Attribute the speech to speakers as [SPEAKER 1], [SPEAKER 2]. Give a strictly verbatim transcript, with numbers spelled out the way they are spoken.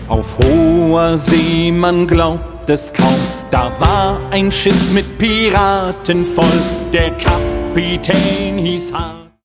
[SPEAKER 1] Auf hoher See, man glaubt es kaum, da war ein Schiff mit Piraten voll. Der Kapitän hieß Hahn.